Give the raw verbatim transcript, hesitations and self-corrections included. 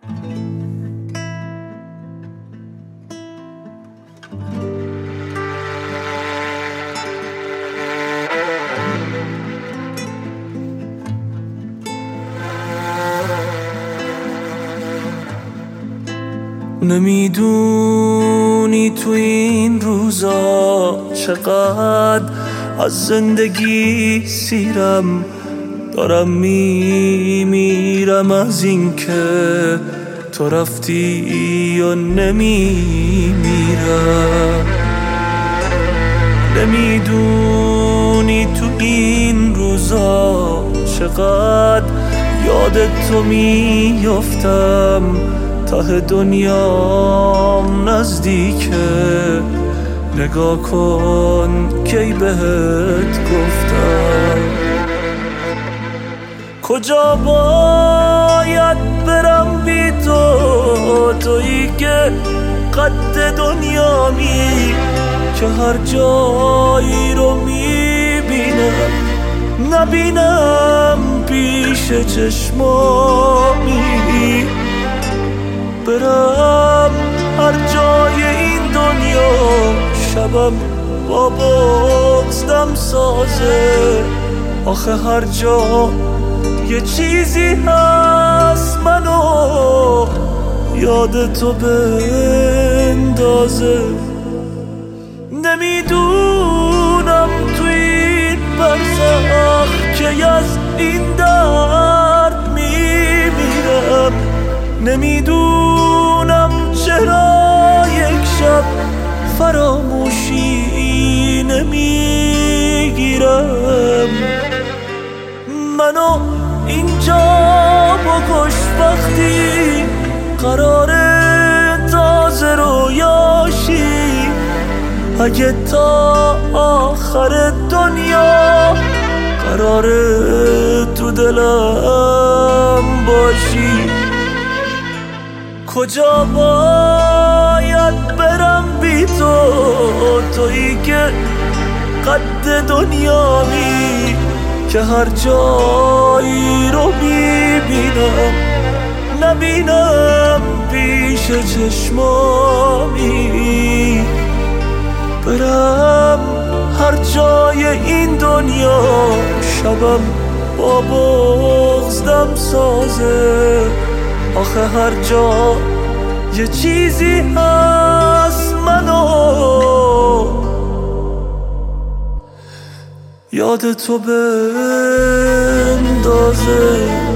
نمیدونی تو این روزا چقدر از زندگی سیرم، دارم میمیرم از این که تو رفتی یا نمیمیرم. نمیدونی تو این روزا چقدر یادت تو میافتم، ته دنیام نزدیکه، نگاه کن کی بهت گفتم. کجا باید برم بی تو، تویی که قد دنیامی، که هر جایی رو میبینم نبینم پیش چشمامی. برم هر جای این دنیا شبم با بغض دم سازه، آخه هر جا یه چیزی هست منو یاد تو بندازه. نمیدونم تو این برزخ که از این درد میمیرم، نمیدونم چرا یک شب فراموشی نمیگیرم. منو اینجا بکش وقتی قراره تازه رویاشی، اگه تا آخر دنیا قراره تو دلم باشی. کجا باید برم بی تو، تویی که قد دنیامی، که هر جایی رو میبینم نبینم پیش چشمامی. برم هر جای این دنیا شبم با بغض دم سازه، آخه هر جا یه چیزی هست منو یاد تو بندازه.